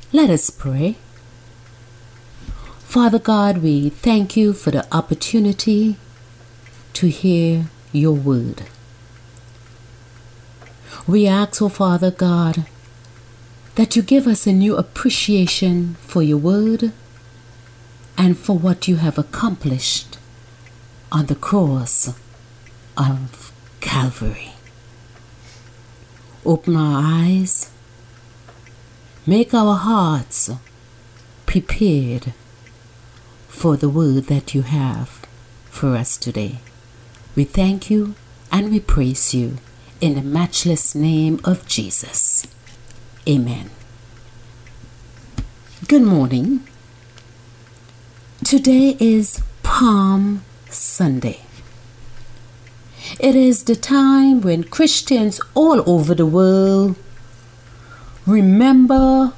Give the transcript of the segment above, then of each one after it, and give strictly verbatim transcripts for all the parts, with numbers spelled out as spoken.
Let us pray. Father God, we thank you for the opportunity to hear your word. We ask, oh Father God, that you give us a new appreciation for your word and for what you have accomplished on the cross of Calvary. Open our eyes, make our hearts prepared for the word that you have for us today. We thank you and we praise you in the matchless name of Jesus. Amen. Good morning. Today is Palm Sunday. It is the time when Christians all over the world remember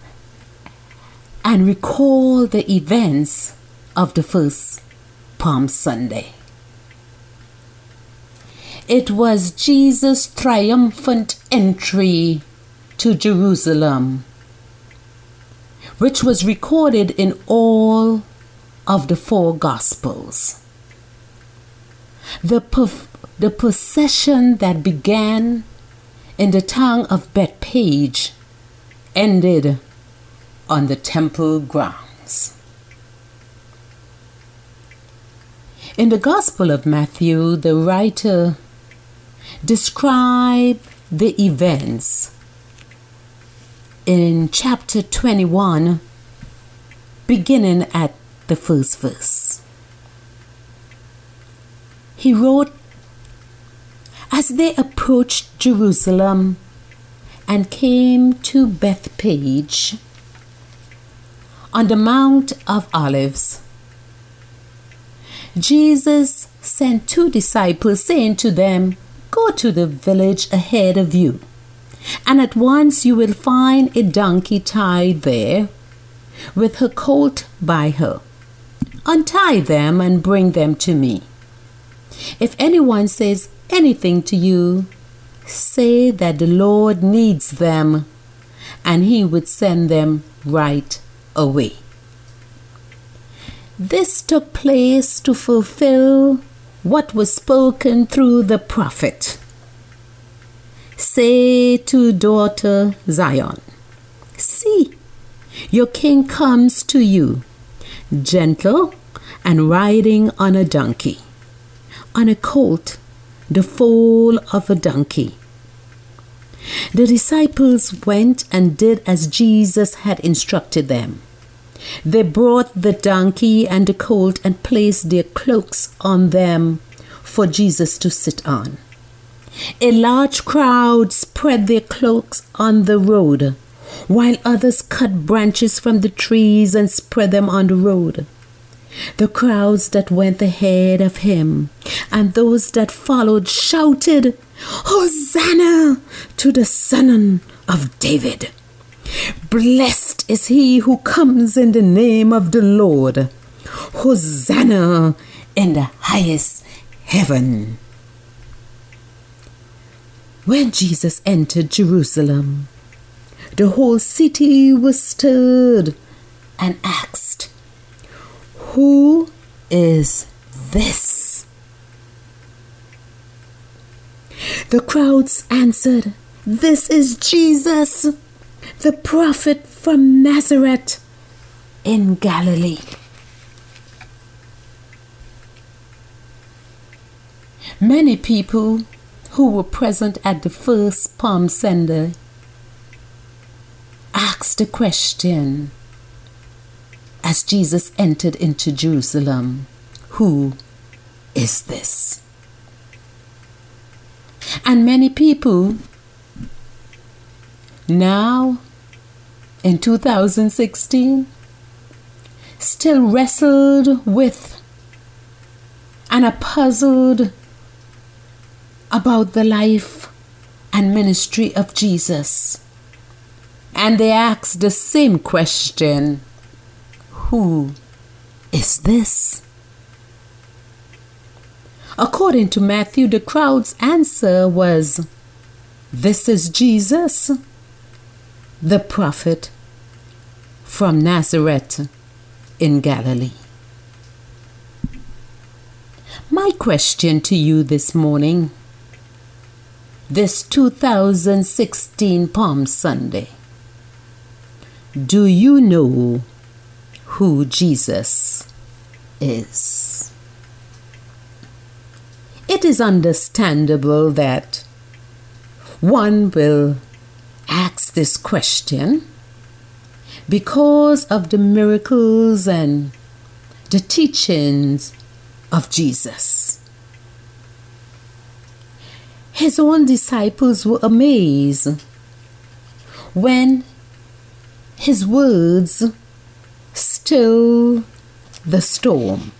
and recall the events of the first Palm Sunday. It was Jesus' triumphant entry to Jerusalem, which was recorded in all of the four Gospels. The, the procession that began in the town of Bethpage ended on the temple grounds. In the Gospel of Matthew, the writer described the events in chapter twenty-one, beginning at the first verse. He wrote, "As they approached Jerusalem and came to Bethpage on the Mount of Olives, Jesus sent two disciples, saying to them, 'Go to the village ahead of you, and at once you will find a donkey tied there, with her colt by her. Untie them and bring them to me. If anyone says anything to you, say that the Lord needs them, and he would send them right away.' This took place to fulfill what was spoken through the prophet. 'Say to daughter Zion, see, your king comes to you, gentle and riding on a donkey, on a colt, the foal of a donkey.' The disciples went and did as Jesus had instructed them. They brought the donkey and the colt and placed their cloaks on them for Jesus to sit on. A large crowd spread their cloaks on the road, while others cut branches from the trees and spread them on the road. The crowds that went ahead of him and those that followed shouted, 'Hosanna to the Son of David! Blessed is he who comes in the name of the Lord! Hosanna in the highest heaven!' When Jesus entered Jerusalem, the whole city was stirred and asked, 'Who is this?' The crowds answered, 'This is Jesus, the prophet from Nazareth in Galilee.' Many people who were present at the first Palm Sunday asked the question as Jesus entered into Jerusalem, 'Who is this?' And many people now, in two thousand sixteen, still wrestled with and are puzzled about the life and ministry of Jesus. And they ask the same question, who is this? According to Matthew, the crowd's answer was, "This is Jesus, the prophet from Nazareth in Galilee. My question to you this morning, this two thousand sixteen Palm Sunday, do you know who Jesus is? It is understandable that one will ask this question because of the miracles and the teachings of Jesus. His own disciples were amazed when his words stilled the storm.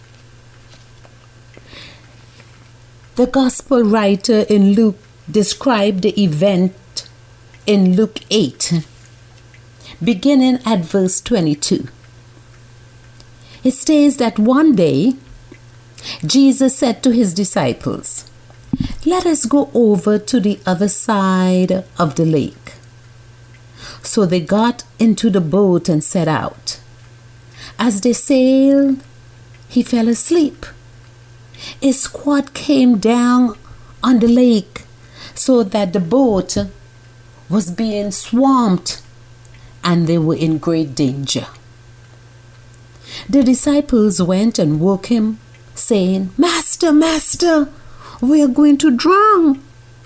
The gospel writer in Luke described the event in Luke eight, beginning at verse twenty-two. It states that one day Jesus said to his disciples, "Let us go over to the other side of the lake." So they got into the boat and set out. As they sailed, he fell asleep. A squall came down on the lake so that the boat was being swamped and they were in great danger. The disciples went and woke him, saying, "Master, Master, we are going to drown."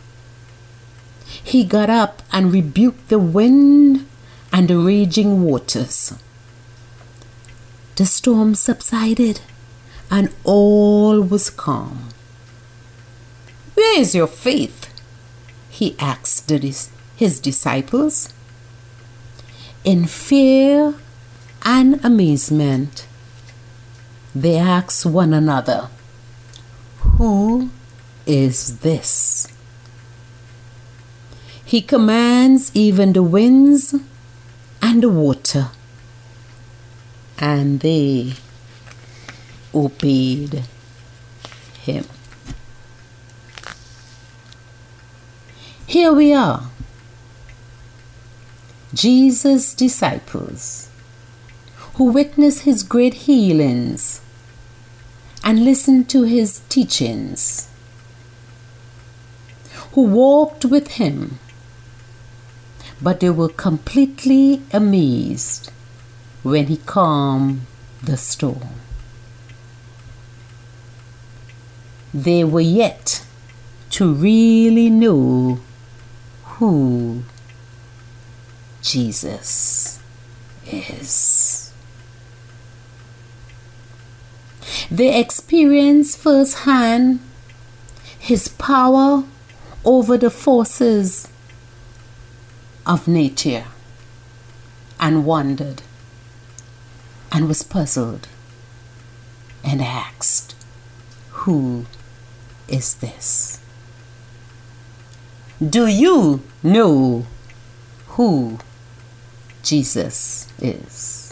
He got up and rebuked the wind and the raging waters. The storm subsided and all was calm. "Where is your faith?" he asked his disciples. In fear and amazement, they asked one another, "Who is this? He commands even the winds and the water, and they obeyed him." Here we are, Jesus' disciples, who witnessed his great healings and listened to his teachings, who walked with him, but they were completely amazed when he calmed the storm. They were yet to really know who Jesus is. They experienced firsthand his power over the forces of nature and wondered and was puzzled and asked, "Who is this?" Do you know who Jesus is?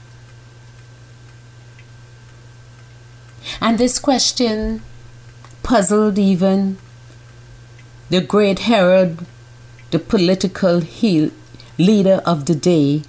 And this question puzzled even the great Herod, the political he- leader of the day,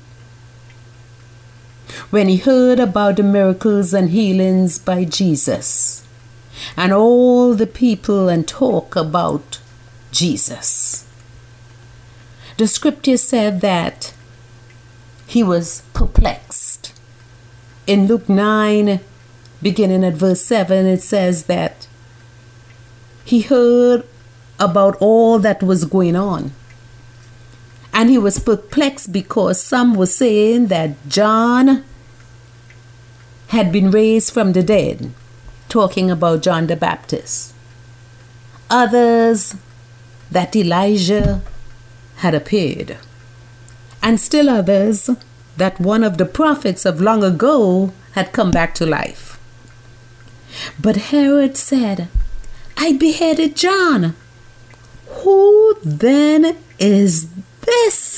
when he heard about the miracles and healings by Jesus and all the people and talk about Jesus. The scripture said that he was perplexed. In Luke nine, beginning at verse seven, it says that he heard about all that was going on. And he was perplexed because some were saying that John had been raised from the dead, talking about John the Baptist. Others that Elijah had appeared. And still others that one of the prophets of long ago had come back to life. But Herod said, "I beheaded John. Who then is this?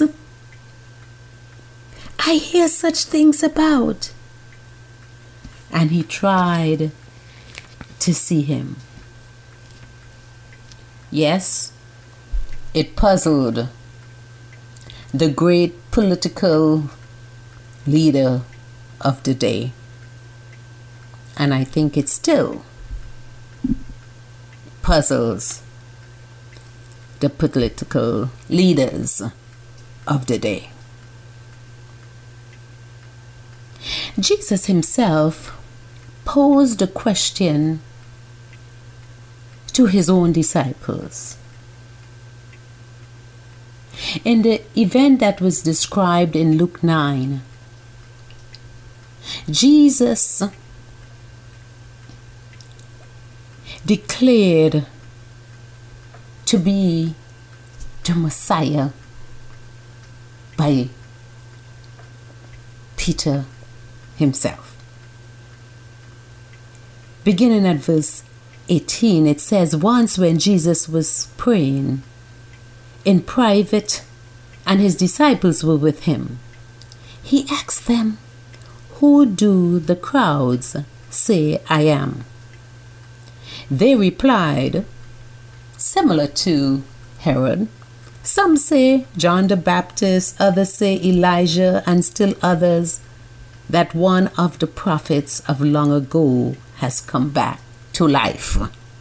I hear such things about." And he tried to see him. Yes, it puzzled the great political leader of the day. And I think it still puzzles the political leaders of the day. Jesus himself posed a question to his own disciples. In the event that was described in Luke nine, Jesus declared to be the Messiah by Peter himself. Beginning at verse eighteen, it says, once when Jesus was praying in private and his disciples were with him, he asked them, who do the crowds say I am? They replied, similar to Herod, some say John the Baptist, others say Elijah, and still others that one of the prophets of long ago has come back to life.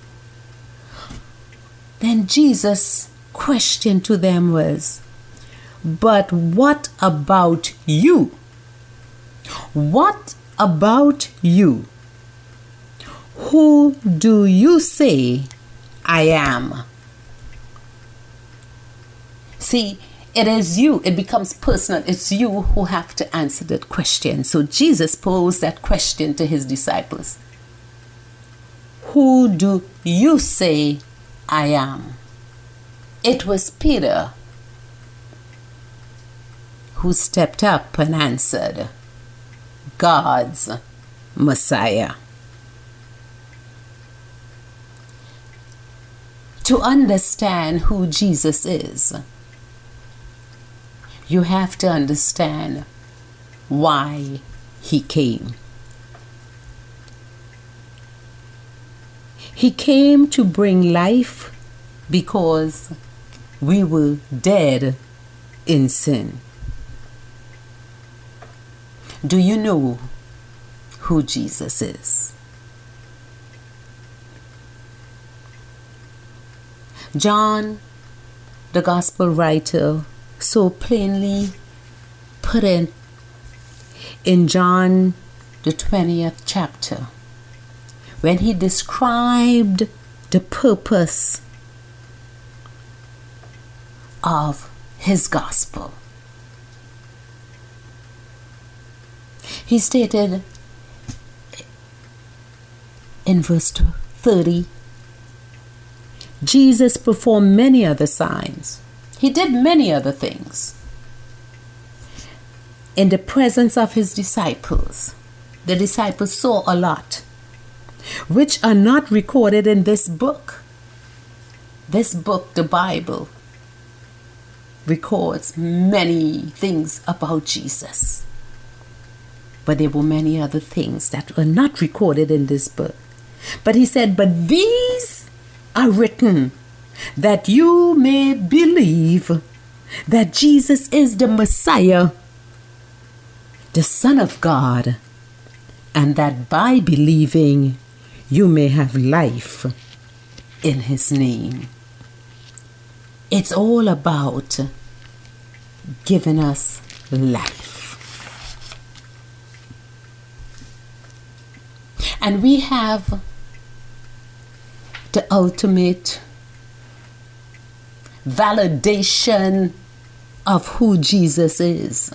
Then Jesus' question to them was, but what about you? What about you? Who do you say I am? See, it is you. It becomes personal. It's you who have to answer that question. So Jesus posed that question to his disciples. Who do you say I am? It was Peter who stepped up and answered, God's Messiah. To understand who Jesus is, you have to understand why he came. He came to bring life because we were dead in sin. Do you know who Jesus is? John, the gospel writer, so plainly put it in John, the twentieth chapter, when he described the purpose of his gospel. He stated in verse thirty, Jesus performed many other signs. He did many other things in the presence of his disciples. The disciples saw a lot, which are not recorded in this book. This book, the Bible, records many things about Jesus. But there were many other things that were not recorded in this book. But he said, but these are written that you may believe that Jesus is the Messiah, the Son of God, and that by believing you may have life in his name. It's all about giving us life. And we have the ultimate validation of who Jesus is.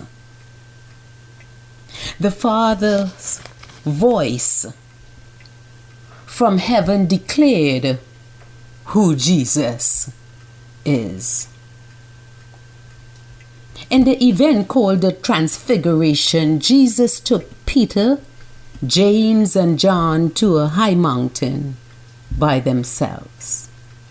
The Father's voice from heaven declared who Jesus is. In the event called the Transfiguration, Jesus took Peter, James, and John to a high mountain by themselves.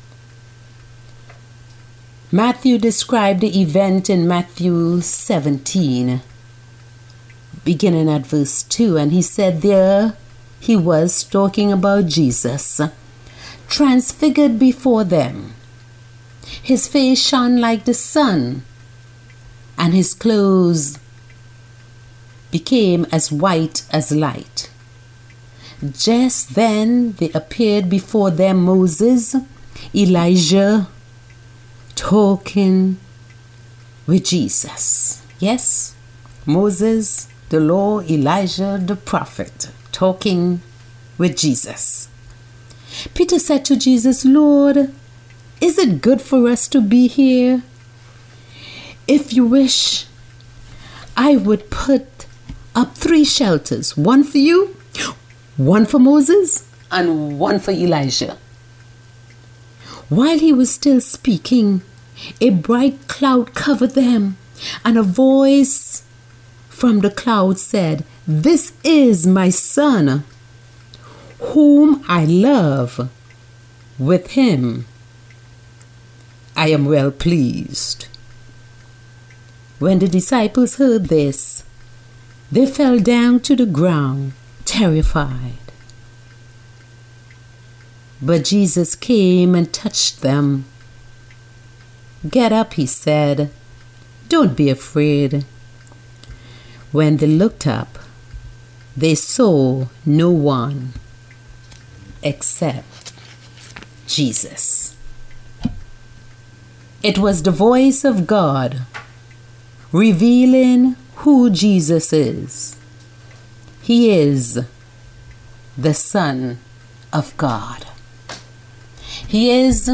Matthew described the event in Matthew seventeen, beginning at verse two, and he said there he was talking about Jesus, transfigured before them. His face shone like the sun, and his clothes became as white as light. Just then there appeared before them Moses, Elijah, talking with Jesus. Yes, Moses, the law, Elijah, the prophet, talking with Jesus. Peter said to Jesus, "Lord, is it good for us to be here? If you wish, I would put up three shelters, one for you, one for Moses, and one for Elijah." While he was still speaking, a bright cloud covered them, and a voice from the cloud said, "This is my son, whom I love. With him I am well pleased." When the disciples heard this, they fell down to the ground, terrified. But Jesus came and touched them. "Get up," he said. "Don't be afraid." When they looked up, they saw no one except Jesus. It was the voice of God revealing who Jesus is. He is the Son of God. He is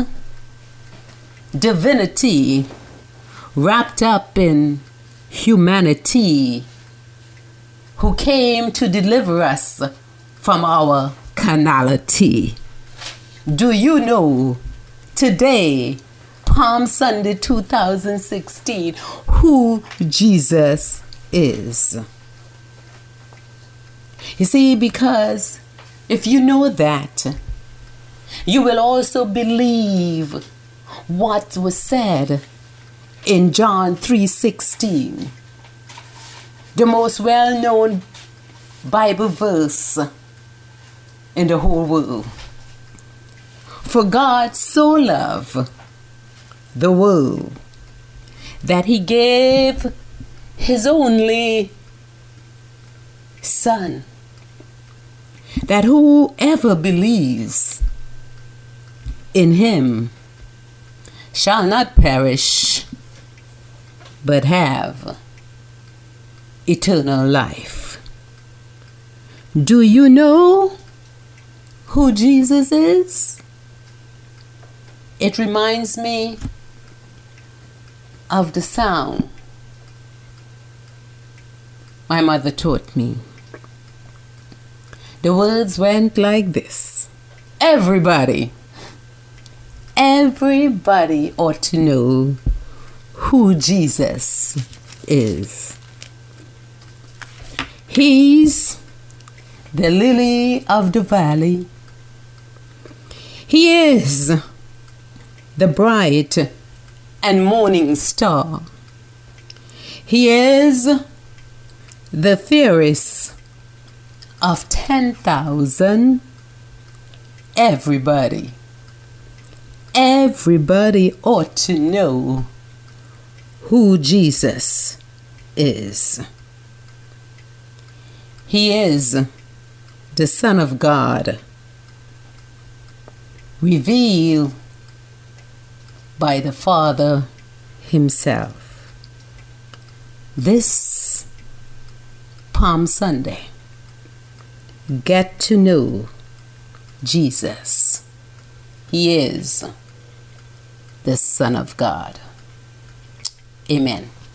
divinity wrapped up in humanity, who came to deliver us from our carnality. Do you know today, Palm Sunday two thousand sixteen, who Jesus is? You see, because if you know that, you will also believe what was said in John three sixteen, the most well-known Bible verse in the whole world. For God so loved the world that he gave his only Son, that whoever believes in him shall not perish, but have eternal life. Do you know who Jesus is? It reminds me of the sound my mother taught me. The words went like this: Everybody, everybody ought to know who Jesus is. He's the lily of the valley. He is the bright and morning star. He is the fairest of ten thousand. Everybody, everybody ought to know who Jesus is. He is the Son of God, revealed by the Father himself. This Palm Sunday, get to know Jesus. He is the Son of God. Amen.